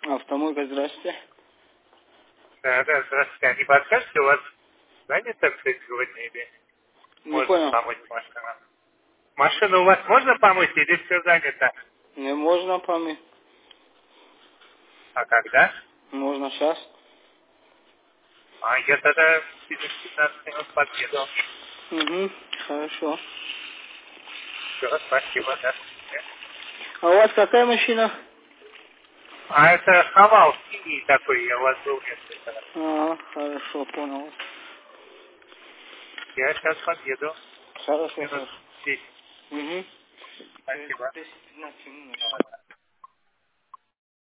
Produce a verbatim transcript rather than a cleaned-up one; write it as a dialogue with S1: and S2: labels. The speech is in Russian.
S1: Автомойка, здрасте.
S2: Да, да, здравствуйте. А не подскажете, у вас занято, так сказать, сегодня или
S1: Не
S2: можно
S1: понял.
S2: помыть машину? Машину у вас можно помыть или все занято?
S1: Не можно помыть.
S2: А когда?
S1: Можно сейчас.
S2: А я тогда через пятнадцать минут подъеду.
S1: Угу, хорошо.
S2: Все, спасибо, да.
S1: А у вас какая машина?
S2: А это Хавал синий такой, я у вас был несколько раз.
S1: А, хорошо, понял.
S2: Я сейчас подъеду.
S1: Хорошо,
S2: Минут
S1: хорошо.
S2: десять.
S1: Угу.
S2: Спасибо.
S1: десять-пятнадцать минут.
S2: Ладно.